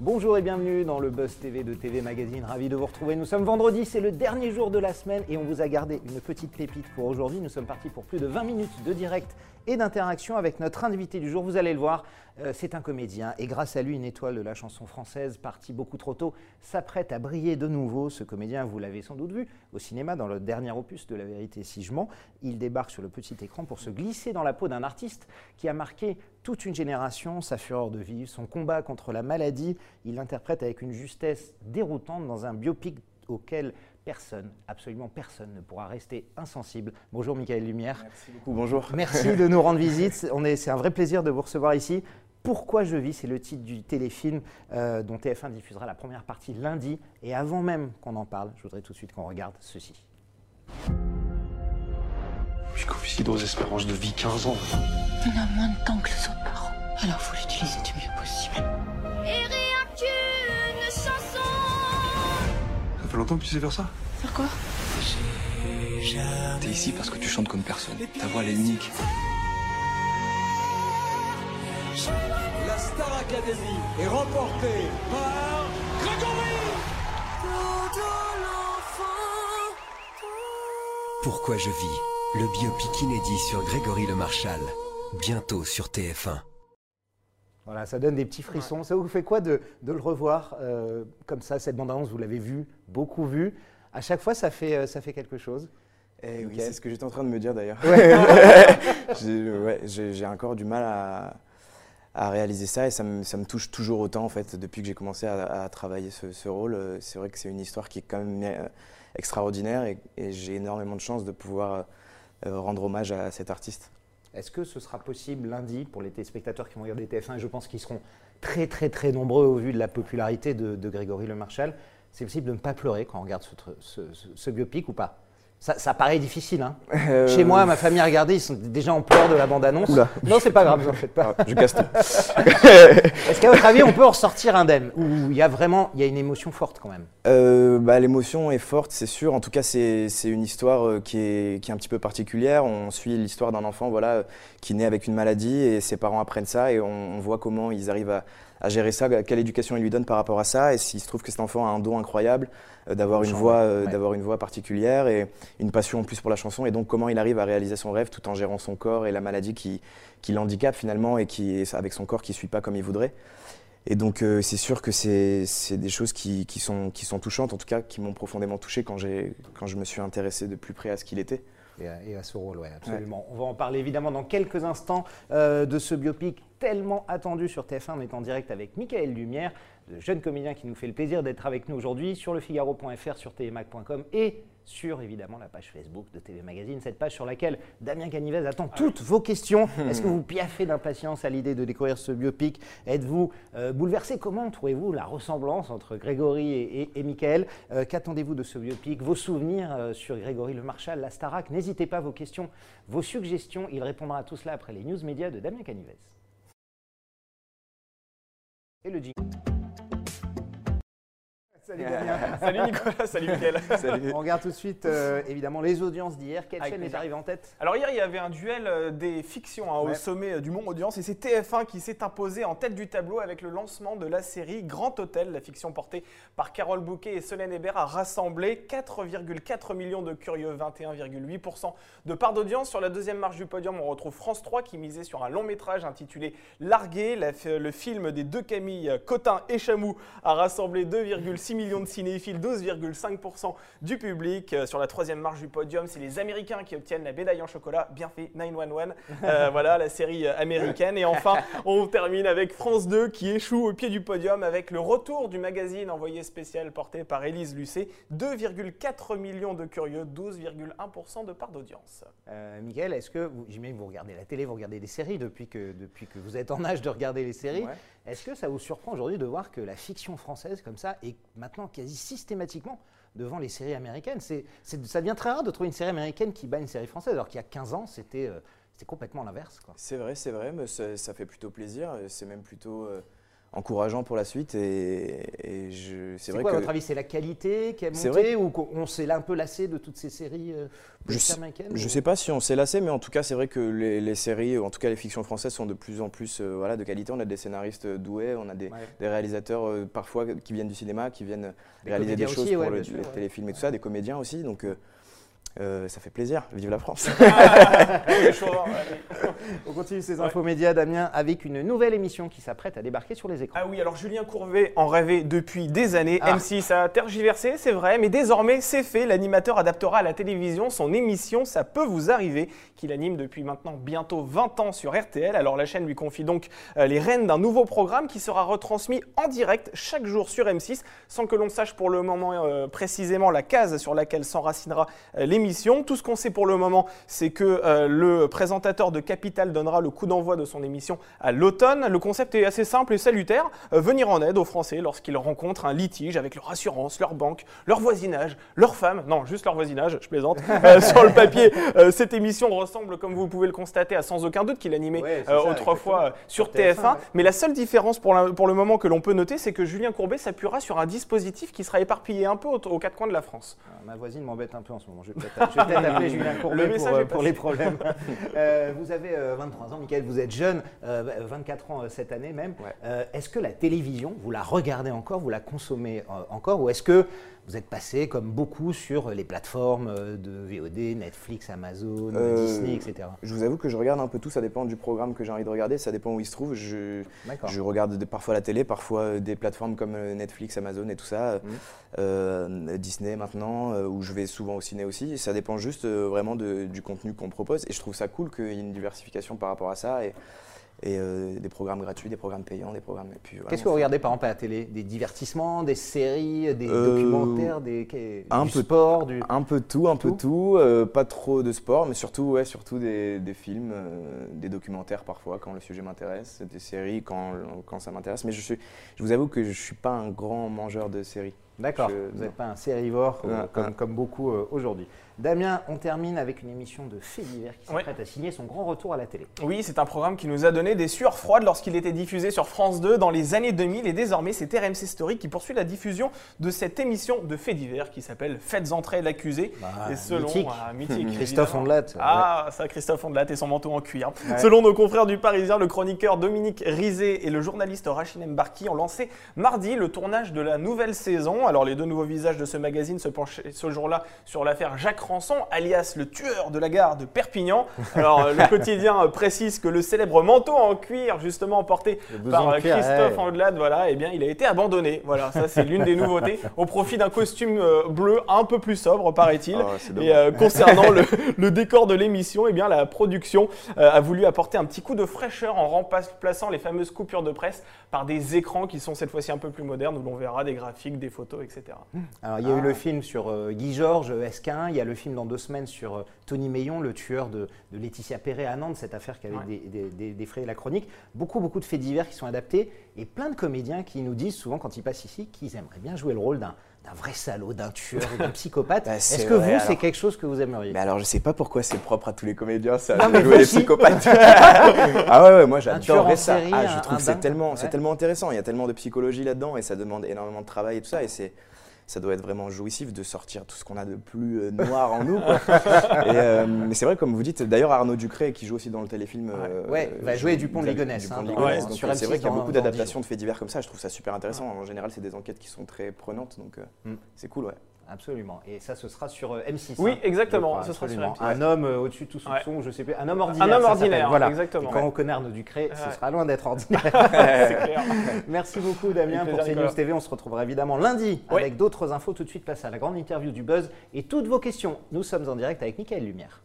Bonjour et bienvenue dans le Buzz TV de TV Magazine, ravi de vous retrouver. Nous sommes vendredi, c'est le dernier jour de la semaine et on vous a gardé une petite pépite pour aujourd'hui. Nous sommes partis pour plus de 20 minutes de direct et d'interaction avec notre invité du jour. Vous allez le voir, c'est un comédien et grâce à lui, une étoile de la chanson française, partie beaucoup trop tôt, s'apprête à briller de nouveau. Ce comédien, vous l'avez sans doute vu au cinéma dans le dernier opus de La Vérité si je mens. Il débarque sur le petit écran pour se glisser dans la peau d'un artiste qui a marqué toute une génération, sa fureur de vivre, son combat contre la maladie. Il l'interprète avec une justesse déroutante dans un biopic auquel personne, absolument personne ne pourra rester insensible. Bonjour Michael Lumière. Merci beaucoup, bonjour. Merci de nous rendre visite. C'est un vrai plaisir de vous recevoir ici. Pourquoi je vis, c'est le titre du téléfilm dont TF1 diffusera la première partie lundi. Et avant même qu'on en parle, je voudrais tout de suite qu'on regarde ceci. J'ai coïncide aux espérances de vie 15 ans. On a moins de temps que les autres parents. Alors faut l'utiliser du mieux possible. Et rien qu'une chanson. Ça fait longtemps que tu sais faire ça? Faire quoi? T'es ici parce que tu chantes comme personne. Ta voix elle est unique. La Star Academy est remportée par Grégory. Pourquoi je vis? Le biopic inédit sur Grégory Le Marchal. Bientôt sur TF1. Voilà, ça donne des petits frissons. Ça vous fait quoi de le revoir comme ça, cette bande-annonce, vous l'avez vu, beaucoup vu. À chaque fois, ça fait quelque chose. Oui, Okay. c'est ce que j'étais en train de me dire d'ailleurs. J'ai encore du mal à réaliser ça et ça me touche toujours autant en fait. Depuis que j'ai commencé à travailler ce rôle, c'est vrai que c'est une histoire qui est quand même extraordinaire et j'ai énormément de chance de pouvoir rendre hommage à cet artiste. Est-ce que ce sera possible lundi pour les téléspectateurs qui vont regarder TF1 et je pense qu'ils seront très très très nombreux au vu de la popularité de Grégory Le Marchal. C'est possible de ne pas pleurer quand on regarde ce biopic ou pas? Ça paraît difficile, hein. Chez moi, ma famille a regardé, ils sont déjà en pleurs de la bande-annonce. Oula. Non, c'est pas grave, vous en faites pas. Je casse tout. Est-ce qu'à votre avis, on peut en ressortir indemne? Ou il y a une émotion forte quand même? L'émotion est forte, c'est sûr. En tout cas, c'est une histoire qui est un petit peu particulière. On suit l'histoire d'un enfant qui naît avec une maladie et ses parents apprennent ça et on voit comment ils arrivent à gérer ça, quelle éducation ils lui donnent par rapport à ça. Et s'il se trouve que cet enfant a un don incroyable, d'avoir une voix particulière et une passion en plus pour la chanson. Et donc, comment il arrive à réaliser son rêve tout en gérant son corps et la maladie qui l'handicape finalement et qui est avec son corps qui ne suit pas comme il voudrait. Et donc, c'est sûr que c'est des choses qui sont touchantes, en tout cas, qui m'ont profondément touché quand je me suis intéressé de plus près à ce qu'il était. Et à ce rôle, oui, absolument. Ouais. On va en parler évidemment dans quelques instants de ce biopic tellement attendu sur TF1. On est en direct avec Michael Lumière, le jeune comédien qui nous fait le plaisir d'être avec nous aujourd'hui sur lefigaro.fr, sur tvmag.com et sur évidemment la page Facebook de TV Magazine, cette page sur laquelle Damien Canivez attend toutes vos questions. Est-ce que vous piaffez d'impatience à l'idée de découvrir ce biopic? Êtes-vous bouleversé? Comment trouvez-vous la ressemblance entre Grégory et Michael? Qu'attendez-vous de ce biopic? Vos souvenirs sur Grégory Le Marchal, la Starac? N'hésitez pas, vos questions, vos suggestions. Il répondra à tout cela après les news médias de Damien Canivez. Et le jingle. Salut Damien. Salut Nicolas, salut Mickaël. Salut. On regarde tout de suite évidemment les audiences d'hier. Quelle Avec chaîne est plaisir. arrivée en tête? Alors hier, il y avait un duel des fictions au sommet du Mont Audience et c'est TF1 qui s'est imposé en tête du tableau avec le lancement de la série Grand Hôtel. La fiction portée par Carole Bouquet et Solène Hébert a rassemblé 4,4 millions de curieux, 21,8% de part d'audience. Sur la deuxième marche du podium, on retrouve France 3 qui misait sur un long métrage intitulé Largué. Le film des deux Camille, Cotin et Chamou, a rassemblé 2,6 millions de cinéphiles, 12,5% du public. Sur la troisième marche du podium, c'est les Américains qui obtiennent la médaille en chocolat. Bien fait, 911. Voilà, la série américaine. Et enfin, on termine avec France 2 qui échoue au pied du podium avec le retour du magazine envoyé spécial porté par Élise Lucet. 2,4 millions de curieux, 12,1% de part d'audience. Michael, est-ce que, j'imagine que vous regardez la télé, vous regardez des séries depuis que vous êtes en âge de regarder les séries. Ouais. Est-ce que ça vous surprend aujourd'hui de voir que la fiction française comme ça est maintenant quasi systématiquement devant les séries américaines? Ça devient très rare de trouver une série américaine qui bat une série française, alors qu'il y a 15 ans, c'était complètement l'inverse, quoi. C'est vrai, mais ça fait plutôt plaisir. C'est même plutôt encourageant pour la suite. C'est vrai quoi, à votre avis, c'est la qualité qui a monté ou on s'est un peu lassé de toutes ces séries américaines? Je ne sais pas si on s'est lassé, mais en tout cas, c'est vrai que les séries, en tout cas les fictions françaises, sont de plus en plus de qualité. On a des scénaristes doués, on a des réalisateurs parfois qui viennent du cinéma, qui viennent réaliser des choses pour les téléfilms et tout ça, des comédiens aussi. Donc, ça fait plaisir, vive la France. On continue ces infos médias, Damien, avec une nouvelle émission qui s'apprête à débarquer sur les écrans. Ah oui, alors Julien Courbet en rêvait depuis des années. M6 a tergiversé, c'est vrai, mais désormais c'est fait. L'animateur adaptera à la télévision son émission Ça peut vous arriver, qu'il anime depuis maintenant bientôt 20 ans sur RTL. Alors la chaîne lui confie donc les rênes d'un nouveau programme qui sera retransmis en direct chaque jour sur M6, sans que l'on sache pour le moment précisément la case sur laquelle s'enracinera l'émission. Tout ce qu'on sait pour le moment, c'est que le présentateur de Capital donnera le coup d'envoi de son émission à l'automne. Le concept est assez simple et salutaire, venir en aide aux Français lorsqu'ils rencontrent un litige avec leur assurance, leur banque, leur voisinage, leur femme, non, juste leur voisinage, je plaisante. Sur le papier, cette émission ressemble, comme vous pouvez le constater, à Sans aucun doute qu'il animait autrefois sur TF1. Mais la seule différence pour le moment que l'on peut noter, c'est que Julien Courbet s'appuiera sur un dispositif qui sera éparpillé un peu aux quatre coins de la France. Ma voisine m'embête un peu en ce moment, je vais peut-être appeler Julien Courbet pour les problèmes. Vous avez 23 ans, Mickaël, vous êtes jeune, 24 ans cette année même. Ouais. Est-ce que la télévision, vous la regardez encore, vous la consommez encore, ou est-ce que vous êtes passé, comme beaucoup, sur les plateformes de VOD, Netflix, Amazon, Disney, etc. Je vous avoue que je regarde un peu tout, ça dépend du programme que j'ai envie de regarder, ça dépend où il se trouve. Je regarde parfois la télé, parfois des plateformes comme Netflix, Amazon et tout ça, Disney maintenant, où je vais souvent au ciné aussi. Ça dépend juste vraiment du contenu qu'on propose, et je trouve ça cool qu'il y ait une diversification par rapport à ça. Et des programmes gratuits, des programmes payants, des programmes... Qu'est-ce que vous regardez par exemple à la télé? Des divertissements, des séries, des documentaires, du sport Un peu tout. Pas trop de sport, mais surtout des films, des documentaires parfois quand le sujet m'intéresse, des séries quand ça m'intéresse. Mais je vous avoue que je ne suis pas un grand mangeur de séries. D'accord, vous n'êtes pas un sérivore comme beaucoup aujourd'hui. Damien, on termine avec une émission de faits divers qui s'apprête à signer son grand retour à la télé. Oui, c'est un programme qui nous a donné des sueurs froides lorsqu'il était diffusé sur France 2 dans les années 2000 et désormais c'est RMC Story qui poursuit la diffusion de cette émission de faits divers qui s'appelle Faites entrer l'accusé. Et selon mythique, Christophe Ondelat. Ça, Christophe Ondelat et son manteau en cuir. Ouais. Selon nos confrères du Parisien, le chroniqueur Dominique Rizet et le journaliste Rachid Mbarki ont lancé mardi le tournage de la nouvelle saison. Alors les deux nouveaux visages de ce magazine se penchaient ce jour-là sur l'affaire Jacques Ranson, alias le tueur de la gare de Perpignan. Alors le quotidien précise que le célèbre manteau en cuir, justement porté par Christophe Ondelat, il a été abandonné. Voilà, ça c'est l'une des nouveautés, au profit d'un costume bleu un peu plus sobre, paraît-il. Et concernant le décor de l'émission, la production a voulu apporter un petit coup de fraîcheur en remplaçant les fameuses coupures de presse par des écrans qui sont cette fois-ci un peu plus modernes, où l'on verra des graphiques, des photos, etc. Alors il y a eu le film sur Guy Georges, Esquin, il y a le film dans 2 semaines sur Tony Meillon, le tueur de Laetitia Perret à Nantes, cette affaire qui avait défrayé la chronique. Beaucoup de faits divers qui sont adaptés et plein de comédiens qui nous disent souvent quand ils passent ici qu'ils aimeraient bien jouer le rôle d'un vrai salaud, d'un tueur ou d'un psychopathe. Est-ce que c'est quelque chose que vous aimeriez? Alors je sais pas pourquoi c'est propre à tous les comédiens ça, de jouer les psychopathes. Moi j'adorerais ça. Je trouve que c'est tellement intéressant, il y a tellement de psychologie là-dedans et ça demande énormément de travail et tout ça, et ça doit être vraiment jouissif de sortir tout ce qu'on a de plus noir en nous. Mais c'est vrai, comme vous dites, d'ailleurs Arnaud Ducré, qui joue aussi dans le téléfilm, va jouer Dupont de Ligonnès. C'est vrai qu'il y a beaucoup d'adaptations de faits divers comme ça, je trouve ça super intéressant. En général, c'est des enquêtes qui sont très prenantes, donc c'est cool. Absolument. Et ça, ce sera sur M6. Oui, exactement. Ce sera sur M6. Un homme au-dessus de tout soupçon, je sais pas, un homme ordinaire. Un homme ordinaire, voilà. Exactement. Et quand on connaît Arnaud Ducré, ce sera loin d'être ordinaire. C'est clair. Merci beaucoup, Damien, pour CNews TV. On se retrouvera évidemment lundi avec d'autres infos. Tout de suite, place à la grande interview du Buzz et toutes vos questions. Nous sommes en direct avec Mickaël Lumière.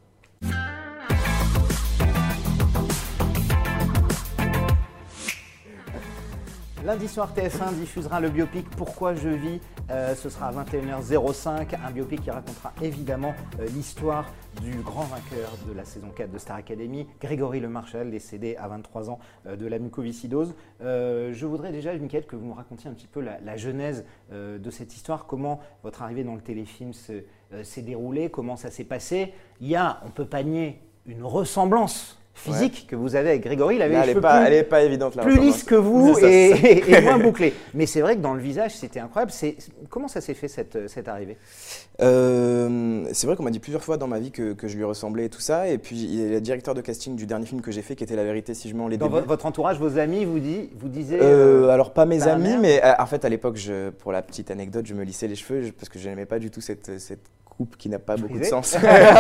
Lundi soir, TF1 diffusera le biopic Pourquoi je vis. Ce sera à 21h05. Un biopic qui racontera évidemment l'histoire du grand vainqueur de la saison 4 de Star Academy, Grégory Le Marchal, décédé à 23 ans de la mucoviscidose. Je voudrais déjà, Mickaël, que vous nous racontiez un petit peu la genèse de cette histoire, comment votre arrivée dans le téléfilm s'est déroulée, comment ça s'est passé. Il y a, on ne peut pas nier, une ressemblance physique que vous avez avec Grégory. Il avait Là, les elle cheveux elle est pas évidente la plus ressemblance. lisses que vous C'est ça. et moins bouclés. Mais c'est vrai que dans le visage, c'était incroyable. Comment ça s'est fait cette arrivée? C'est vrai qu'on m'a dit plusieurs fois dans ma vie que je lui ressemblais et tout ça. Et puis il y a le directeur de casting du dernier film que j'ai fait qui était La Vérité si je mens les Dans débuts. votre entourage, vos amis vous disaient Alors pas mes ta amis, mère mais en fait à l'époque, pour la petite anecdote, je me lissais les cheveux parce que je n'aimais pas du tout cette coupe qui n'a pas beaucoup de sens.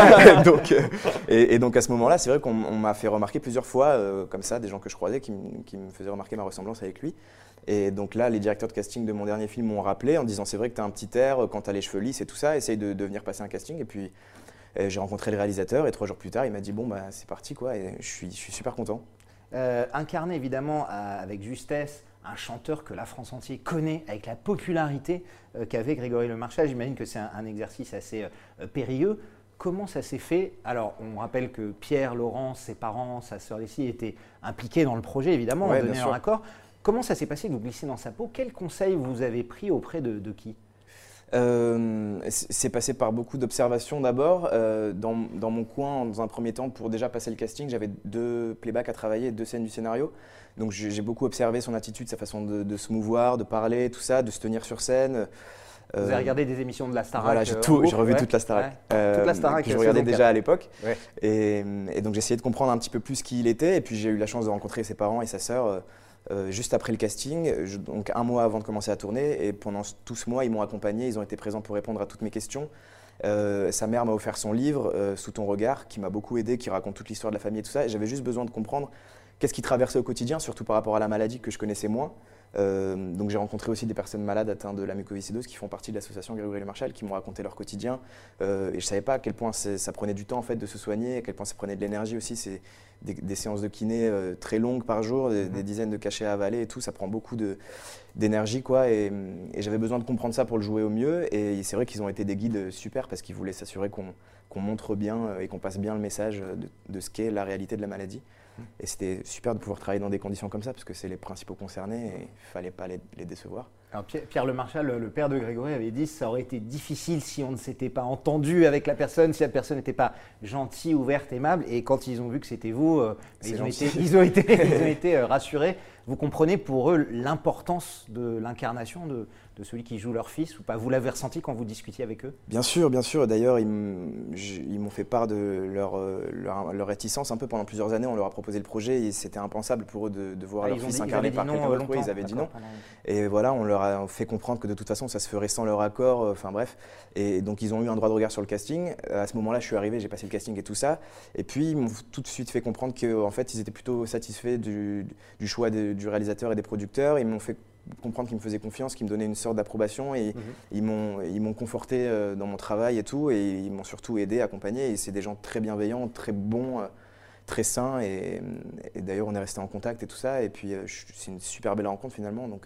donc à ce moment-là, c'est vrai qu'on m'a fait remarquer plusieurs fois comme ça, des gens que je croisais qui me faisaient remarquer ma ressemblance avec lui. Et donc là, les directeurs de casting de mon dernier film m'ont rappelé en disant c'est vrai que tu as un petit air quand tu as les cheveux lisses et tout ça, essaye de venir passer un casting. Et puis j'ai rencontré le réalisateur et 3 jours plus tard, il m'a dit bon bah c'est parti quoi. Et je suis super content. Incarné évidemment avec justesse un chanteur que la France entière connaît, avec la popularité qu'avait Grégory Le Marchal. J'imagine que c'est un exercice assez périlleux. Comment ça s'est fait? Alors, on rappelle que Pierre, Laurent, ses parents, sa sœur Leslie étaient impliqués dans le projet, évidemment, Ouais, ont donné bien leur sûr. accord. Comment ça s'est passé que vous glissez dans sa peau? Quels conseils vous avez pris auprès de qui? C'est passé par beaucoup d'observations d'abord. Dans mon coin, dans un premier temps, pour déjà passer le casting, j'avais 2 playbacks à travailler, 2 scènes du scénario. Donc j'ai beaucoup observé son attitude, sa façon de se mouvoir, de parler, tout ça, de se tenir sur scène. Vous avez regardé des émissions de la Starac? Voilà, j'ai revu toute la Starac. Toute la Starac, que je regardais saison déjà 4. à l'époque. Ouais. Et donc j'ai essayé de comprendre un petit peu plus qui il était. Et puis j'ai eu la chance de rencontrer ses parents et sa sœur juste après le casting, donc 1 mois avant de commencer à tourner. Et pendant tout ce mois, ils m'ont accompagné, ils ont été présents pour répondre à toutes mes questions. Sa mère m'a offert son livre, Sous ton regard, qui m'a beaucoup aidé, qui raconte toute l'histoire de la famille et tout ça. Et j'avais juste besoin de comprendre qu'est-ce qu'il traversait au quotidien, surtout par rapport à la maladie que je connaissais moins. Donc j'ai rencontré aussi des personnes malades atteintes de la mucoviscidose qui font partie de l'association Grégory Le Marchal, qui m'ont raconté leur quotidien. Et je ne savais pas à quel point ça prenait du temps en fait, de se soigner, à quel point ça prenait de l'énergie aussi. C'est des séances de kiné très longues par jour, des dizaines de cachets à avaler et tout. Ça prend beaucoup d'énergie, quoi. Et j'avais besoin de comprendre ça pour le jouer au mieux. Et c'est vrai qu'ils ont été des guides super parce qu'ils voulaient s'assurer qu'on montre bien et qu'on passe bien le message de ce qu'est la réalité de la maladie. Et c'était super de pouvoir travailler dans des conditions comme ça parce que c'est les principaux concernés et il ne fallait pas les décevoir. Alors Pierre Le Marchal, le père de Grégory, avait dit que ça aurait été difficile si on ne s'était pas entendu avec la personne, si la personne n'était pas gentille, ouverte, aimable. Et quand ils ont vu que c'était vous, ils ont été rassurés. Vous comprenez pour eux l'importance de l'incarnation de celui qui joue leur fils ou pas? Vous l'avez ressenti quand vous discutiez avec eux? Bien sûr, bien sûr. D'ailleurs, ils m'ont fait part de leur réticence un peu pendant plusieurs années. On leur a proposé le projet et c'était impensable pour eux de voir leur fils incarné par quelqu'un d'autre. Oui, ils avaient dit non. Et voilà, on leur a fait comprendre que de toute façon, ça se ferait sans leur accord. Enfin bref. Et donc, ils ont eu un droit de regard sur le casting. À ce moment-là, je suis arrivé, j'ai passé le casting et tout ça. Et puis, ils m'ont tout de suite fait comprendre qu'en fait, ils étaient plutôt satisfaits du choix du réalisateur et des producteurs. Ils m'ont fait comprendre qu'ils me faisaient confiance, qu'ils me donnaient une sorte d'approbation et ils m'ont conforté dans mon travail et tout, et ils m'ont surtout aidé, accompagné, et c'est des gens très bienveillants, très bons, très sains, et d'ailleurs on est resté en contact et tout ça, et puis c'est une super belle rencontre finalement, donc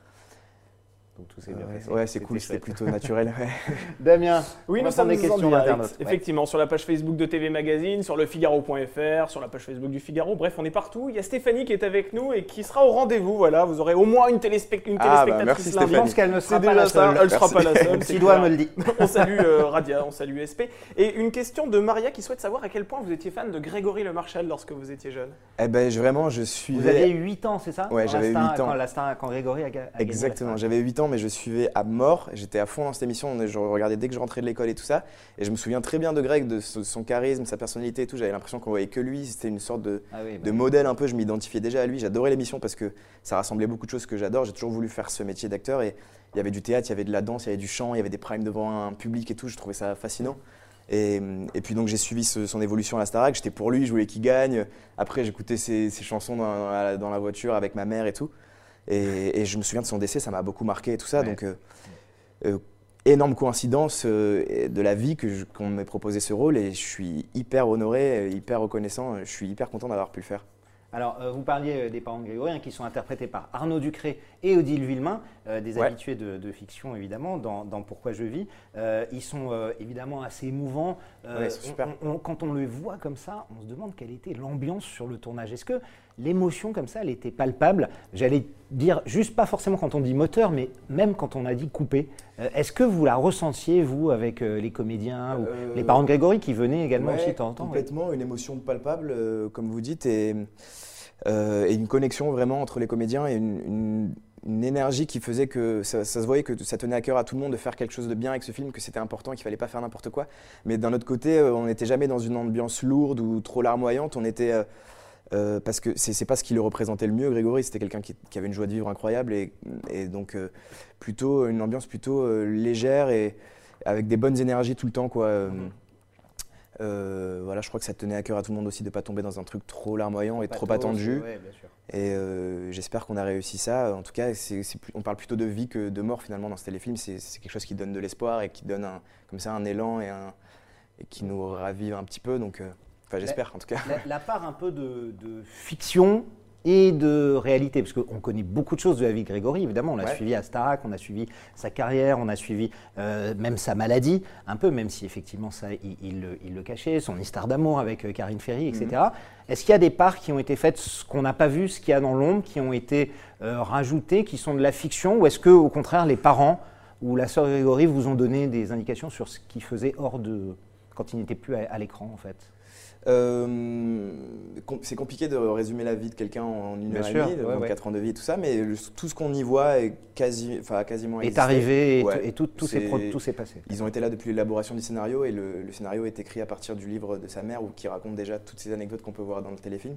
tout s'est bien passé. Ouais, c'est cool, c'était plutôt naturel. Ouais. Damien, oui, on nous va prendre sommes des questions en direct, d'internautes. effectivement, sur la page Facebook de TV Magazine, sur le Figaro.fr, sur la page Facebook du Figaro, bref, on est partout. Il y a Stéphanie qui est avec nous et qui sera au rendez-vous, voilà, vous aurez au moins une téléspectatrice merci lundi. Je pense qu'elle ne sera C'est pas la déjà ça, seule. elle ne sera pas la seule. Si doigt me le dit. On salue Radia, on salue SP. Et une question de Maria qui souhaite savoir à quel point vous étiez fan de Grégory Le Marchal lorsque vous étiez jeune. Eh ben vraiment, je suivais. Vous aviez 8 ans, c'est ça? Ouais, j'avais 8 ans. Quand Grégory a gagné. Exactement, j'avais 8 ans, mais je suivais à mort. J'étais à fond dans cette émission, je regardais dès que je rentrais de l'école et tout ça. Et je me souviens très bien de Greg, de son charisme, sa personnalité et tout. J'avais l'impression qu'on voyait que lui, c'était une sorte de modèle un peu. Je m'identifiais déjà à lui, j'adorais l'émission parce que ça rassemblait beaucoup de choses que j'adore. J'ai toujours voulu faire ce métier d'acteur et il y avait du théâtre, il y avait de la danse, il y avait du chant, il y avait des primes devant un public et tout. Je trouvais ça fascinant. Et puis donc j'ai suivi son évolution à la Starac, j'étais pour lui, je voulais qu'il gagne. Après j'écoutais ses chansons dans la voiture avec ma mère et tout. Et je me souviens de son décès, ça m'a beaucoup marqué et tout ça. Ouais. Donc énorme coïncidence de la vie qu'on m'ait proposé ce rôle et je suis hyper honoré, hyper reconnaissant, je suis hyper content d'avoir pu le faire. Alors, vous parliez des parents de Grégory, qui sont interprétés par Arnaud Ducré et Odile Villemain, des habitués de fiction, évidemment, dans Pourquoi je vis. Ils sont évidemment assez émouvants. Ouais, ils sont super. Quand on les voit comme ça, on se demande quelle était l'ambiance sur le tournage. Est-ce que l'émotion, comme ça, elle était palpable? J'allais dire, juste pas forcément quand on dit moteur, mais même quand on a dit coupé. Est-ce que vous la ressentiez, vous, avec les comédiens ou les parents de Grégory qui venaient également aussi de temps en temps? Complètement, une émotion palpable, comme vous dites, et une connexion vraiment entre les comédiens et une énergie qui faisait que ça se voyait que ça tenait à cœur à tout le monde de faire quelque chose de bien avec ce film, que c'était important, qu'il fallait pas faire n'importe quoi. Mais d'un autre côté, on n'était jamais dans une ambiance lourde ou trop larmoyante. On était parce que c'est pas ce qui le représentait le mieux, Grégory. C'était quelqu'un qui avait une joie de vivre incroyable et donc plutôt une ambiance plutôt légère et avec des bonnes énergies tout le temps, quoi. Voilà, je crois que ça tenait à cœur à tout le monde aussi de ne pas tomber dans un truc trop larmoyant et trop attendu. Ouais, bien sûr. Et j'espère qu'on a réussi ça. En tout cas, on parle plutôt de vie que de mort finalement dans ce téléfilm. C'est quelque chose qui donne de l'espoir et qui donne comme ça un élan et qui nous ravive un petit peu. Donc, j'espère en tout cas. La part un peu de fiction et de réalité, parce qu'on connaît beaucoup de choses de la vie de Grégory, évidemment, on l'a suivi à Starac, on a suivi sa carrière, on a suivi même sa maladie, un peu, même si effectivement ça, il le cachait, son histoire d'amour avec Karine Ferry, etc. Est-ce qu'il y a des parts qui ont été faites, ce qu'on n'a pas vu, ce qu'il y a dans l'ombre, qui ont été rajoutées, qui sont de la fiction, ou est-ce que au contraire les parents ou la sœur Grégory vous ont donné des indications sur ce qu'il faisait quand il n'était plus à l'écran en fait? C'est compliqué de résumer la vie de quelqu'un en une heure et demie, 4 ans de vie et tout ça, mais tout ce qu'on y voit est quasiment est arrivé et tout s'est passé. Ils ont été là depuis l'élaboration du scénario et le scénario est écrit à partir du livre de sa mère qui raconte déjà toutes ces anecdotes qu'on peut voir dans le téléfilm.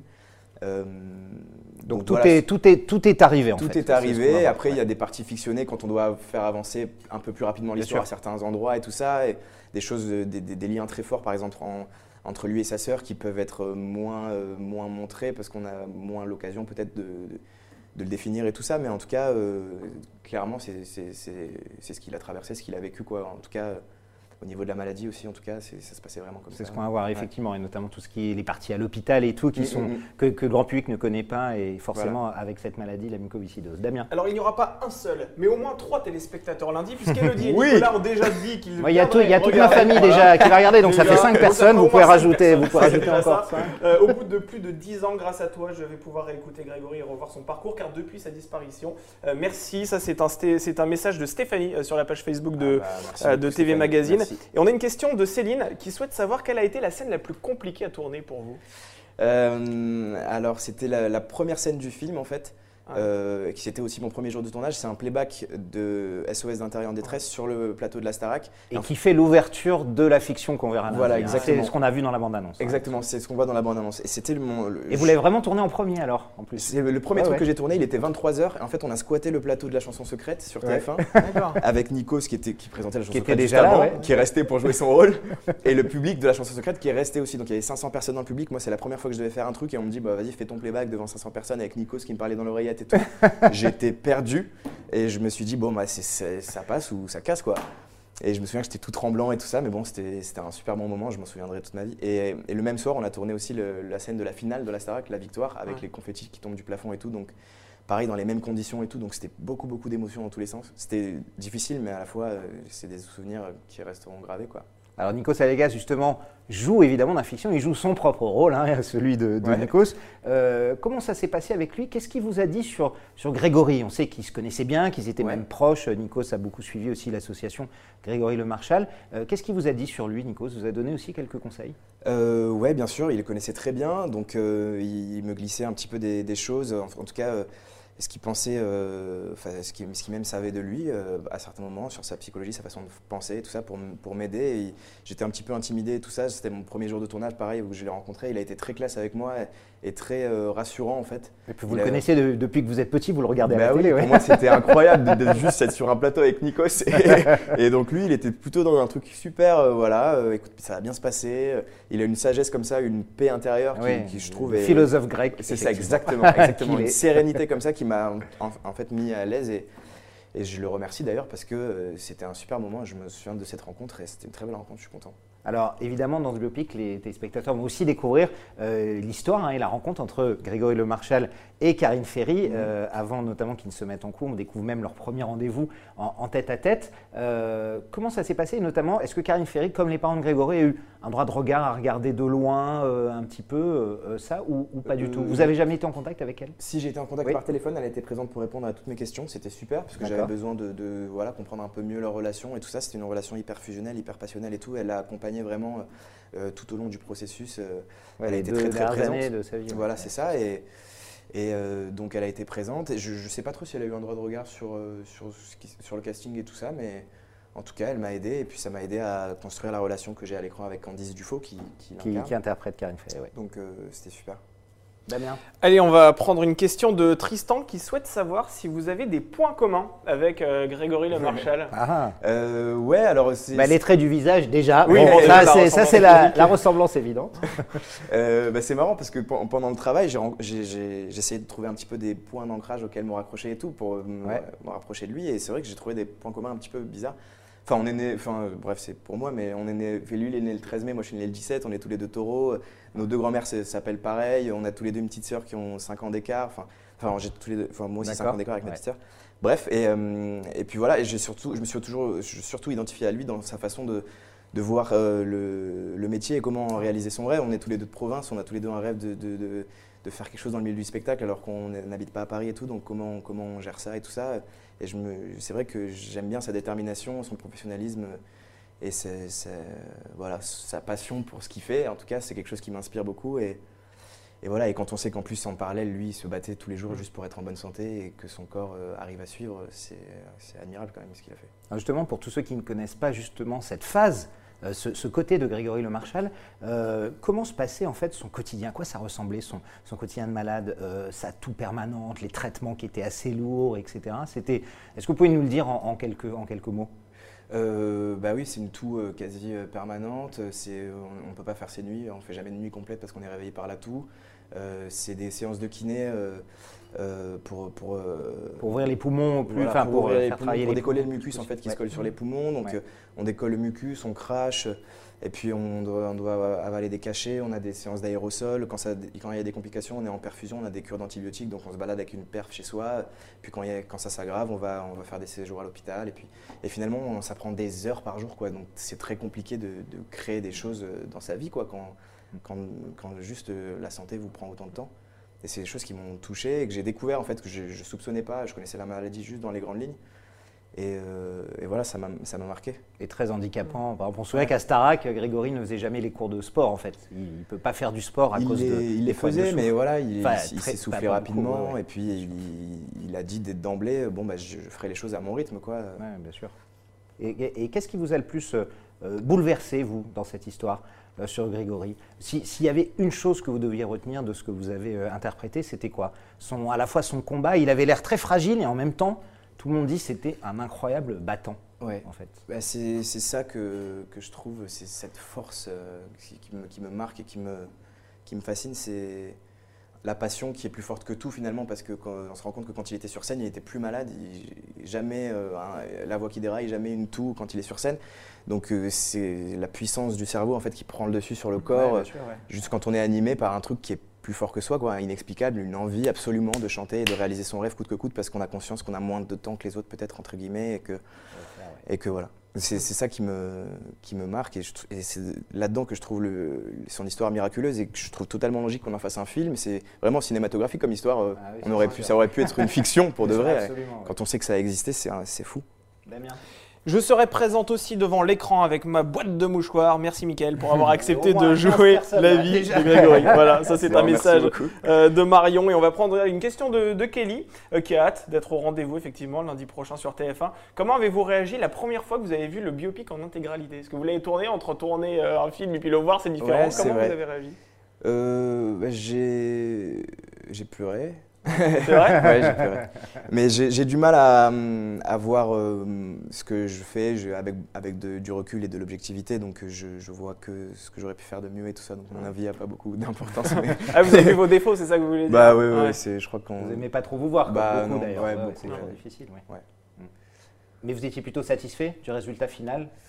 Donc tout est arrivé en fait. Tout est arrivé, après il y a des parties fictionnées quand on doit faire avancer un peu plus rapidement l'histoire à certains endroits et tout ça, et des choses, des liens très forts par exemple entre lui et sa sœur qui peuvent être moins montrés parce qu'on a moins l'occasion peut-être de le définir et tout ça, mais en tout cas, clairement, c'est ce qu'il a traversé, ce qu'il a vécu, quoi. En tout cas, au niveau de la maladie aussi, en tout cas, ça se passait vraiment comme ça. C'est ce qu'on va voir, effectivement, et notamment tout ce qui est les parties à l'hôpital et tout, que le grand public ne connaît pas, et forcément, avec cette maladie, la mucoviscidose. Damien. Alors, il n'y aura pas un seul, mais au moins 3 téléspectateurs lundi, puisqu'Elodie et Nicolas ont déjà dit qu'ils il y a toute ma famille déjà qui va regarder, donc ça fait 5 personnes, vous pouvez rajouter encore ça. Au bout de plus de 10 ans, grâce à toi, je vais pouvoir écouter Grégory et revoir son parcours, car depuis sa disparition, merci, ça c'est un message de Stéphanie sur la page Facebook de TV Magazine. Merci. Et on a une question de Céline qui souhaite savoir quelle a été la scène la plus compliquée à tourner pour vous. Alors c'était la première scène du film en fait, qui c'était aussi mon premier jour de tournage. C'est un playback de SOS d'intérieur en détresse sur le plateau de la Starac. Et qui fait l'ouverture de la fiction qu'on verra là. Voilà, exactement. C'est ce qu'on a vu dans la bande-annonce. Exactement, c'est ce qu'on voit dans la bande-annonce. Et c'était Et vous l'avez vraiment tourné en premier alors, en plus? C'est le premier truc que j'ai tourné, il était 23h. En fait, on a squatté le plateau de la chanson secrète sur TF1 avec Nikos qui présentait la chanson secrète déjà là, qui est resté pour jouer son rôle, et le public de la chanson secrète qui est resté aussi. Donc il y avait 500 personnes dans le public. Moi, c'est la première fois que je devais faire un truc et on me dit vas-y, fais ton playback devant 500 personnes avec Nikos qui me parlait dans l'oreillette et tout. J'étais perdu et je me suis dit ça passe ou ça casse quoi. Et je me souviens que j'étais tout tremblant et tout ça, mais bon, c'était un super bon moment, je m'en souviendrai toute ma vie. Et le même soir, on a tourné aussi la scène de la finale de la Starac, la victoire, avec les confettis qui tombent du plafond et tout. Donc pareil, dans les mêmes conditions et tout, donc c'était beaucoup d'émotions dans tous les sens. C'était difficile, mais à la fois, c'est des souvenirs qui resteront gravés, quoi. Alors Nikos Aliagas justement joue évidemment dans la fiction, il joue son propre rôle, celui de Nikos. Comment ça s'est passé avec lui? Qu'est-ce qu'il vous a dit sur Grégory? On sait qu'ils se connaissaient bien, qu'ils étaient même proches. Nikos a beaucoup suivi aussi l'association Grégory Le Marchal. Qu'est-ce qu'il vous a dit sur lui, Nikos? Vous a donné aussi quelques conseils? Oui, bien sûr, il le connaissait très bien, donc il me glissait un petit peu des choses, en tout cas ce qu'il pensait, ce qu'il même savait de lui à certains moments, sur sa psychologie, sa façon de penser, tout ça, pour m'aider. J'étais un petit peu intimidé et tout ça. C'était mon premier jour de tournage, pareil, où je l'ai rencontré. Il a été très classe avec moi et très rassurant en fait. Et puis vous le connaissez depuis que vous êtes petit, vous le regardez à la télé. Oui, pour moi c'était incroyable de juste être sur un plateau avec Nikos. Et donc lui, il était plutôt dans un truc super, écoute, ça va bien se passer. Il a une sagesse comme ça, une paix intérieure qui je trouve… Philosophe grec. C'est ça, exactement. Une sérénité comme ça qui m'a en fait mis à l'aise et je le remercie d'ailleurs parce que c'était un super moment. Je me souviens de cette rencontre et c'était une très belle rencontre, je suis content. Alors évidemment, dans ce biopic, les téléspectateurs vont aussi découvrir l'histoire et la rencontre entre Grégory Le Marchal et Karine Ferry, avant notamment qu'ils ne se mettent en couple. On découvre même leur premier rendez-vous en tête-à-tête. Comment ça s'est passé? Notamment, est-ce que Karine Ferry, comme les parents de Grégory, a eu un droit de regard à regarder de loin un petit peu ça ou pas du tout? Vous n'avez jamais été en contact avec elle? Si, j'ai été en contact par téléphone, elle était présente pour répondre à toutes mes questions, c'était super parce que j'avais besoin de voilà, comprendre un peu mieux leur relation et tout ça. C'était une relation hyper fusionnelle, hyper passionnelle et tout. Elle a accompagné vraiment tout au long du processus. Elle a été très présente. Années de sa vie. Voilà, c'est ça. Et donc elle a été présente. Et je ne sais pas trop si elle a eu un droit de regard sur le casting et tout ça, mais en tout cas, elle m'a aidé et puis ça m'a aidé à construire la relation que j'ai à l'écran avec Candice Dufaux qui interprète Karine Ferry. Ouais. Donc c'était super. Damien. Allez, on va prendre une question de Tristan qui souhaite savoir si vous avez des points communs avec Grégory Le Marchal. Ouais, alors les traits du visage déjà. Oui, bon, ça c'est la ressemblance évidente. C'est marrant parce que pendant le travail, j'ai essayé de trouver un petit peu des points d'ancrage auxquels me raccrocher et tout pour me rapprocher de lui. Et c'est vrai que j'ai trouvé des points communs un petit peu bizarres. Enfin, on est né, bref, c'est pour moi, mais on est né, lui, il est né le 13 mai, moi je suis né le 17, on est tous les deux taureaux. Nos deux grands-mères s'appellent pareil, on a tous les deux une petite sœur qui ont 5 ans d'écart. Moi aussi 5 ans d'écart avec ma petite sœur. Bref, et puis voilà, et je me suis surtout identifié à lui dans sa façon de voir le métier et comment réaliser son rêve. On est tous les deux de province, on a tous les deux un rêve de faire quelque chose dans le milieu du spectacle alors qu'on n'habite pas à Paris et tout, donc comment on gère ça et tout ça. Et c'est vrai que j'aime bien sa détermination, son professionnalisme et voilà, sa passion pour ce qu'il fait. En tout cas, c'est quelque chose qui m'inspire beaucoup. Et voilà, et quand on sait qu'en plus, en parallèle, lui, il se battait tous les jours juste pour être en bonne santé et que son corps arrive à suivre, c'est admirable quand même ce qu'il a fait. Alors justement, pour tous ceux qui ne connaissent pas justement cette phase, ce côté de Grégory Le Marchal, comment se passait en fait son quotidien? À quoi ça ressemblait son quotidien de malade, sa toux permanente, les traitements qui étaient assez lourds, etc. Est-ce que vous pouvez nous le dire en quelques mots? Oui, c'est une toux quasi permanente. On ne peut pas faire ses nuits, on ne fait jamais de nuit complète parce qu'on est réveillé par la toux. C'est des séances de kiné pour ouvrir les poumons, pour décoller le mucus en fait, qui se colle sur les poumons. Donc on décolle le mucus, on crache, et puis on doit avaler des cachets. On a des séances d'aérosol. Quand il y a des complications, on est en perfusion, on a des cures d'antibiotiques, donc on se balade avec une perf chez soi. Puis quand ça s'aggrave, on va faire des séjours à l'hôpital. Et finalement, ça prend des heures par jour, quoi. Donc c'est très compliqué de créer des choses dans sa vie, quoi, quand juste la santé vous prend autant de temps. Et c'est des choses qui m'ont touché et que j'ai découvert en fait, que je ne soupçonnais pas. Je connaissais la maladie juste dans les grandes lignes. Et voilà, ça m'a marqué. Et très handicapant. Par exemple, on se souvient qu'à Starac, Grégory ne faisait jamais les cours de sport en fait. Il ne peut pas faire du sport à cause de. Il les faisait, mais voilà, il s'est soufflé rapidement. Ouais. Et puis il a dit d'emblée, je ferai les choses à mon rythme, quoi. Ouais, bien sûr. Et qu'est-ce qui vous a le plus bouleversé, vous, dans cette histoire sur Grégory? S'il y avait une chose que vous deviez retenir de ce que vous avez interprété, c'était quoi? À la fois son combat, il avait l'air très fragile et en même temps, tout le monde dit c'était un incroyable battant. Ouais. En fait. C'est ça que je trouve, c'est cette force qui me marque et qui me fascine, c'est la passion qui est plus forte que tout finalement, parce qu'on se rend compte que quand il était sur scène, il était plus malade, jamais la voix qui déraille, jamais une toux quand il est sur scène. Donc c'est la puissance du cerveau en fait qui prend le dessus sur le corps, juste quand on est animé par un truc qui est plus fort que soi, quoi, inexplicable, une envie absolument de chanter et de réaliser son rêve coûte que coûte, parce qu'on a conscience qu'on a moins de temps que les autres peut-être entre guillemets, et que voilà. C'est ça qui me marque, et c'est là-dedans que je trouve son histoire miraculeuse et que je trouve totalement logique qu'on en fasse un film. C'est vraiment cinématographique comme histoire. Ça aurait pu être une fiction pour de vrai. Quand on sait que ça a existé, c'est fou. Damien. Je serai présente aussi devant l'écran avec ma boîte de mouchoirs. Merci Mickaël pour avoir accepté de jouer la vie de Grégory. Voilà, ça c'est un message de Marion. Et on va prendre une question de Kelly qui a hâte d'être au rendez-vous effectivement lundi prochain sur TF1. Comment avez-vous réagi la première fois que vous avez vu le biopic en intégralité? Est-ce que vous l'avez tourné? Entre tourner un film et puis le voir, c'est différent. Comment vous avez réagi? J'ai pleuré. C'est vrai? Ouais, j'ai pleuré. Mais j'ai du mal à voir ce que je fais avec du recul et de l'objectivité, donc je vois que ce que j'aurais pu faire de mieux et tout ça, donc mon avis n'a pas beaucoup d'importance. Mais... Ah, vous avez vu vos défauts, c'est ça que vous voulez dire? Bah oui, je crois qu'on... Vous n'aimez pas trop vous voir, beaucoup d'ailleurs. Beaucoup, c'est difficile. Ouais. Mais vous étiez plutôt satisfait du résultat final?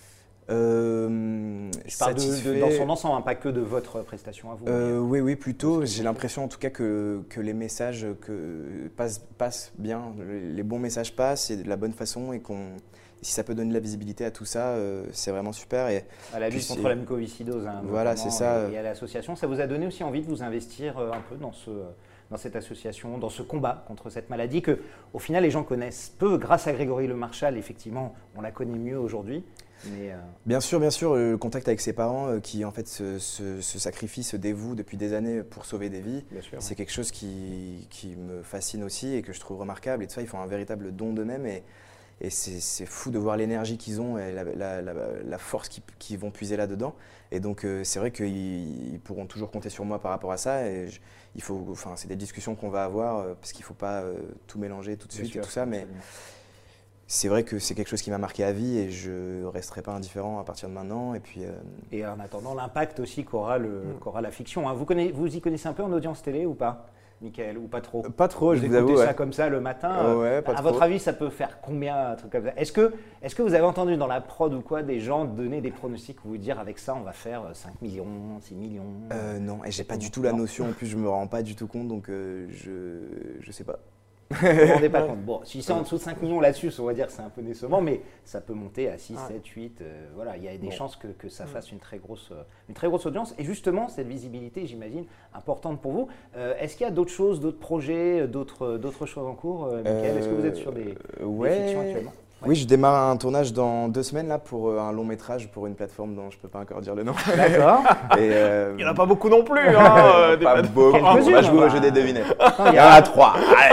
Je parle dans son ensemble, hein, pas que de votre prestation à vous. Oui, plutôt. J'ai l'impression en tout cas que les messages passent bien, les bons messages passent et de la bonne façon et si ça peut donner de la visibilité à tout ça, c'est vraiment super. Et à la lutte contre la mucoviscidose, hein, voilà, c'est ça. Et à l'association, ça vous a donné aussi envie de vous investir un peu dans cette association, dans ce combat contre cette maladie que, au final, les gens connaissent peu. Grâce à Grégory Le Marchal, effectivement, on la connaît mieux aujourd'hui. Mais Bien sûr, le contact avec ses parents qui en fait se sacrifient, se dévouent depuis des années pour sauver des vies, c'est quelque chose qui me fascine aussi et que je trouve remarquable. Et tout ça, ils font un véritable don d'eux-mêmes et c'est fou de voir l'énergie qu'ils ont et la force qu'ils vont puiser là-dedans. Et donc c'est vrai qu'ils pourront toujours compter sur moi par rapport à ça. Et c'est des discussions qu'on va avoir parce qu'il ne faut pas tout mélanger tout de suite et tout ça. Mais c'est vrai que c'est quelque chose qui m'a marqué à vie et je ne resterai pas indifférent à partir de maintenant. Et en attendant, l'impact aussi qu'aura la fiction. Hein. Vous y connaissez un peu en audience télé ou pas, Mickaël, ou pas trop? Pas trop, je vous avoue. Vous écoutez ça comme ça le matin. Ouais, pas à trop. votre avis, ça peut faire combien, un truc comme ça? Est-ce que vous avez entendu dans la prod ou quoi des gens donner des pronostics ou vous dire avec ça on va faire 5 millions, 6 millions? Non, et j'ai pas du tout la notion. En plus, je me rends pas du tout compte, donc je sais pas. Vous ne vous rendez pas compte. Bon, si c'est en dessous de 5 millions là-dessus, on va dire que c'est un peu décevant, mais ça peut monter à 6, 7, 8. Voilà, il y a des chances que ça fasse une très grosse audience. Et justement, cette visibilité, j'imagine, importante pour vous. Est-ce qu'il y a d'autres choses, d'autres projets, d'autres choses en cours, Mickaël? Est-ce que vous êtes sur des fictions actuellement? Oui, je démarre un tournage dans 2 semaines là, pour un long métrage pour une plateforme dont je ne peux pas encore dire le nom. D'accord. Il n'y en a pas beaucoup non plus. Hein, pas beaucoup. On va jouer au jeu des devinettes. Il y en a 3.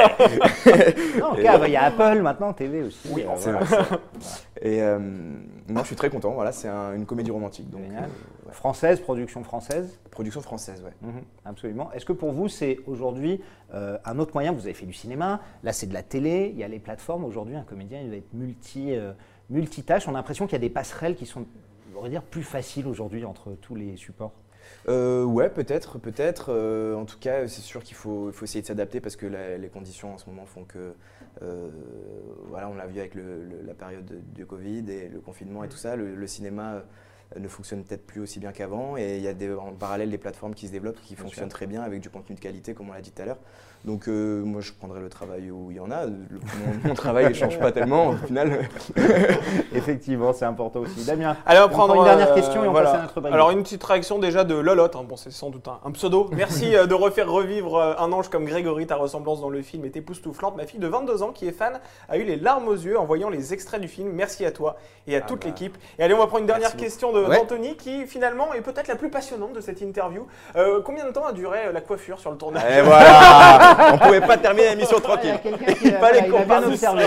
Non, il y a Apple maintenant, TV aussi. Oui, c'est vrai. Et moi, je suis très content. Voilà, c'est une comédie romantique. Donc, génial. Française, production française? Production française, oui. Absolument. Est-ce que pour vous, c'est aujourd'hui un autre moyen? Vous avez fait du cinéma, là c'est de la télé, il y a les plateformes. Aujourd'hui, un comédien, il va être multitâche. On a l'impression qu'il y a des passerelles qui sont, on va dire, plus faciles aujourd'hui entre tous les supports. Ouais, peut-être. En tout cas, c'est sûr qu'il faut essayer de s'adapter parce que les conditions en ce moment font que, voilà, on l'a vu avec la période du Covid et le confinement et tout ça, le cinéma ne fonctionne peut-être plus aussi bien qu'avant et il y a en parallèle des plateformes qui se développent qui fonctionnent très bien avec du contenu de qualité comme on l'a dit tout à l'heure. Donc moi je prendrai le travail où il y en a. Mon travail ne change pas tellement au final. Effectivement, c'est important aussi. Damien, allez, on prend une dernière question et on passe à notre rubrique. Alors une petite réaction déjà de Lolotte, hein. Bon c'est sans doute un pseudo. Merci de refaire revivre un ange comme Grégory, ta ressemblance dans le film est époustouflante. Ma fille de 22 ans qui est fan a eu les larmes aux yeux en voyant les extraits du film. Merci à toi et à toute l'équipe. Et allez, on va prendre une dernière question d'Anthony qui finalement est peut-être la plus passionnante de cette interview. Combien de temps a duré la coiffure sur le tournage? Et voilà. On pouvait pas terminer l'émission tranquille. Il fallait qu'on parle de ça.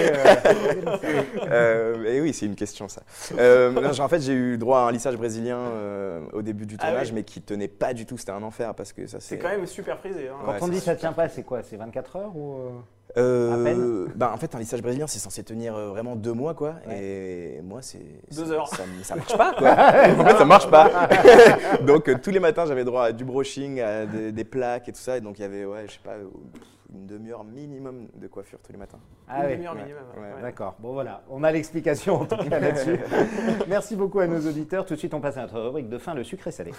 Et oui, c'est une question ça. En fait, j'ai eu droit à un lissage brésilien au début du tournage, mais qui tenait pas du tout. C'était un enfer parce que ça c'est quand même super frisé. Hein. Quand on dit ça tient pas, c'est quoi? C'est 24 heures ou à peine? En fait, un lissage brésilien, c'est censé tenir vraiment 2 mois, quoi. Ouais. Et moi, c'est 2 heures. Ça marche pas, quoi. En fait, ça marche pas. Donc, tous les matins, j'avais droit à du brushing, à des plaques et tout ça. Et donc, il y avait, je sais pas, une demi-heure minimum de coiffure tous les matins. Une demi-heure minimum. Ouais. D'accord. Bon, voilà. On a l'explication en tout cas là-dessus. Merci beaucoup à nos auditeurs. Tout de suite, on passe à notre rubrique de fin, le sucré salé.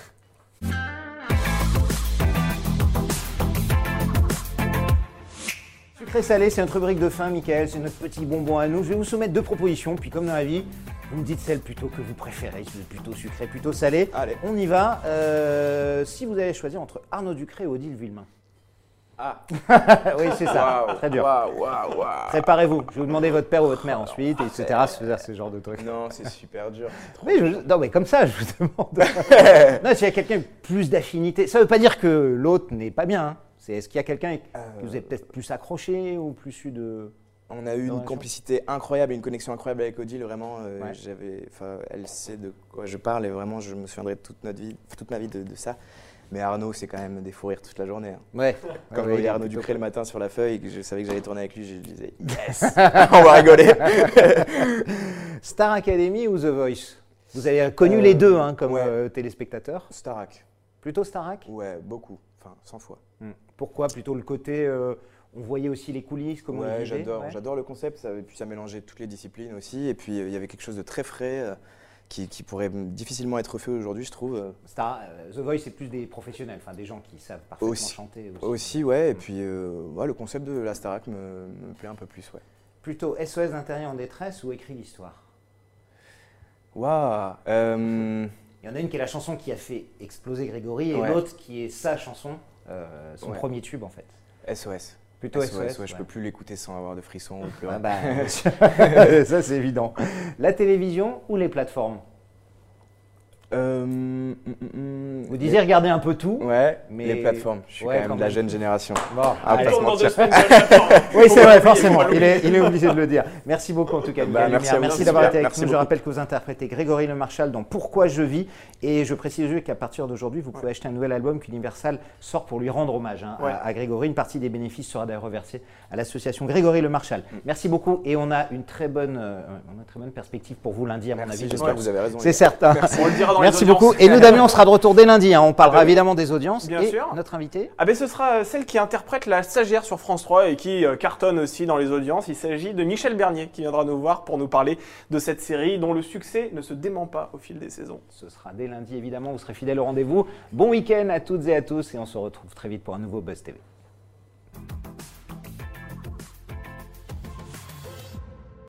Sucré salé, c'est notre rubrique de fin, Mickaël, c'est notre petit bonbon à nous. Je vais vous soumettre 2 propositions, puis comme dans la vie, vous me dites celle plutôt que vous préférez, si vous êtes plutôt sucré, plutôt salé. Allez. On y va. Si vous allez choisir entre Arnaud Ducré et Odile Vuillemin. Ah. Oui, c'est ça. Wow, très dur. Wow. Préparez-vous. Je vais vous demander votre père ou votre mère ensuite, etc. Ce genre de trucs. Non, c'est super dur. Non, mais comme ça, je vous demande. Non, s'il y a quelqu'un avec plus d'affinité, ça ne veut pas dire que l'autre n'est pas bien. Hein. Est-ce qu'il y a quelqu'un que vous avez peut-être plus accroché ou plus eu de... On a eu une complicité incroyable, une connexion incroyable avec Odile, vraiment. Elle sait de quoi je parle et vraiment, je me souviendrai toute ma vie de ça. Mais Arnaud, c'est quand même des fous rires toute la journée. Hein. Ouais. Quand je voyais Arnaud Ducré le matin sur la feuille et que je savais que j'allais tourner avec lui, je disais yes, on va rigoler. Star Academy ou The Voice? Vous avez connu les deux hein, comme téléspectateur. Starac. Plutôt Starac? Ouais, beaucoup. Enfin, 100 fois. Pourquoi? Plutôt le côté, on voyait aussi les coulisses, comment on j'adore le concept, puis ça mélangeait toutes les disciplines aussi. Et puis il y avait quelque chose de très frais. qui pourrait difficilement être fait aujourd'hui, je trouve. The Voice, c'est plus des professionnels, enfin des gens qui savent parfaitement chanter. Aussi, ouais. Et puis, le concept de la Starac me plaît un peu plus, ouais. Plutôt SOS d'intérêt en détresse ou Écrit l'histoire? Waouh. Il y en a une qui est la chanson qui a fait exploser Grégory et l'autre qui est sa chanson, son premier tube en fait. SOS. Plutôt SOS. Je peux plus l'écouter sans avoir de frissons ou pleurer. Ça c'est évident. La télévision ou les plateformes? Vous disiez regarder un peu tout. Ouais, mais les plateformes. Je suis quand même de la jeune génération. Bon, allez, on oui, c'est vrai, forcément. Il est obligé de le dire. Merci beaucoup en tout cas. Merci d'avoir été avec nous. Je rappelle que vous interprétez Grégory Le Marchal dans Pourquoi je vis. Et je précise qu'à partir d'aujourd'hui, vous pouvez acheter un nouvel album qu'Universal sort pour lui rendre hommage à Grégory. Une partie des bénéfices sera d'ailleurs reversée à l'association Grégory Le Marchal. Merci beaucoup. Et on a une très bonne perspective pour vous lundi, à mon avis. J'espère que vous avez raison. C'est certain. On le dira dans Merci les audiences. beaucoup. Et nous, Damien, on sera de retour dès lundi. On parlera évidemment des audiences. Bien et sûr. Notre invité Ce sera celle qui interprète la stagiaire sur France 3 et qui cartonne aussi dans les audiences. Il s'agit de Michel Bernier qui viendra nous voir pour nous parler de cette série dont le succès ne se dément pas au fil des saisons. Ce sera dès lundi évidemment. Vous serez fidèles au rendez-vous. Bon week-end à toutes et à tous et on se retrouve très vite pour un nouveau Buzz TV.